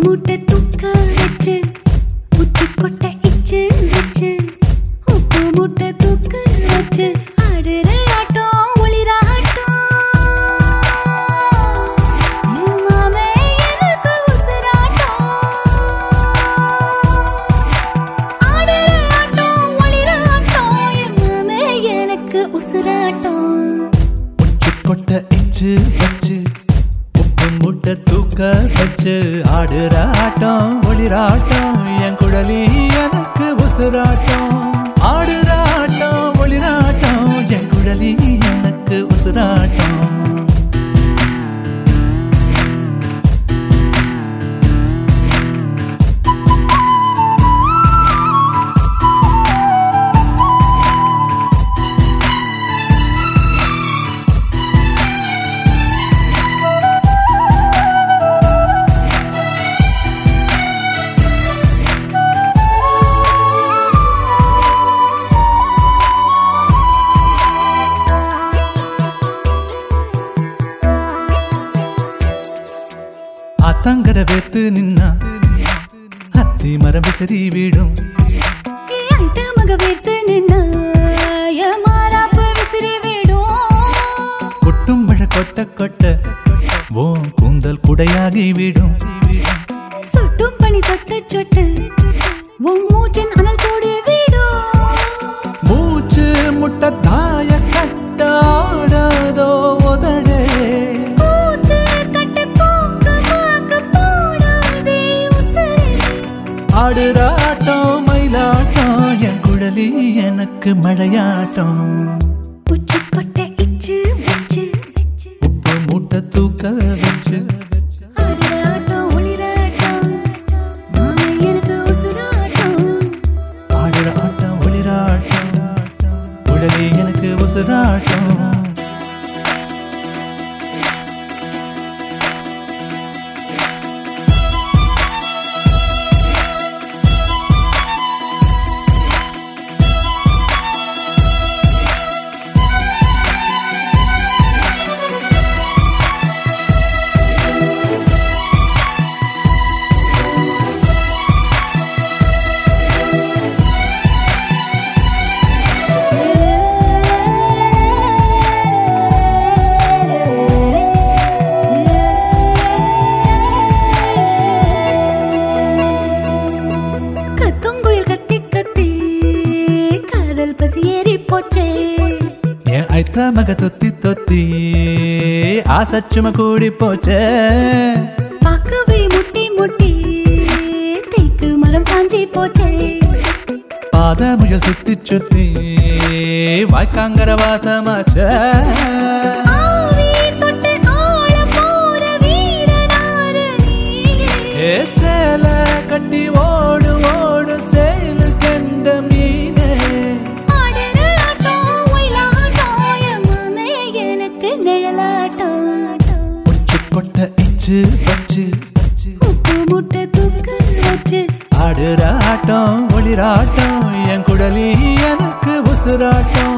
மூட்டை தூக்க வச்சு உச்சி கொட்டை இச்சு வச்சு உப்பு மூட்டை தூக்க வச்சு ஆடுற ஆட்டம் ஒளிராட்டம் மாமே எனக்கு உசுராட்டம் ஆடுற ஆட்டம் ஒளிராட்டம் மாமே எனக்கு உசுராட்டம் உச்சி கொட்டை இச்சு வச்சு முட்டை தூக்க வச்சு ஆடுற ஆட்டம் ஒளிராட்டம் என் குழலி எனக்கு உசுராட்டம் ஆடுற ஆட்டம் ஒளிராட்டம் என் குழலி எனக்கு உசுராட்டம் ஆத்தங்கர வேத்து நின்னா அத்தி மரம் விசிறி வீடும் மக வேத்து நின்னா மாறாப்பு விசிறி வீடும் கொட்டும் மழை கொட்ட கொட்ட ஓ கூந்தல் குடையாகி வீடும் சொட்டும் பனி சொட்ட சொட்டு உன் மூச்சின் அனல் கூடி வீடும் மூச்சு முட்டை தாய கட்டாடதோ உதடே ஆடுற ஆட்டம் மயிலாட்டம் என் குழலி எனக்கு மழையாட்டம் உச்சி கொட்டை இச்சு வச்சு உப்பு மூட்டை தூக்க வச்சு ஆடுற ஆட்டம் ஒளிராட்டம் மாமே எனக்கு உசுராட்டம் ஆடுற ஆட்டம் ஒளிராட்டம் குழலி எனக்கு உசுராட்டம் ஐத்த மக தொத்தி தொத்தி ஆசச்சும கூடி போச்சே பாக்கு விழி முட்டி முட்டி தேக்கு மரம் சாஞ்சி போச்சே பாத முயல் சுத்தி சுத்தி வாய்க்காங்கர வாசமாச்சே சேல கட்டி ஓடு ஓடு சேலு கண்ட மீனே உச்சி கொட்டை இச்சு வச்சு உப்பு மூட்டை தூக்க வச்சு ஆடுற ஆட்டம் ஒளிராட்டம் என் குழலி எனக்கு உசுராட்டம்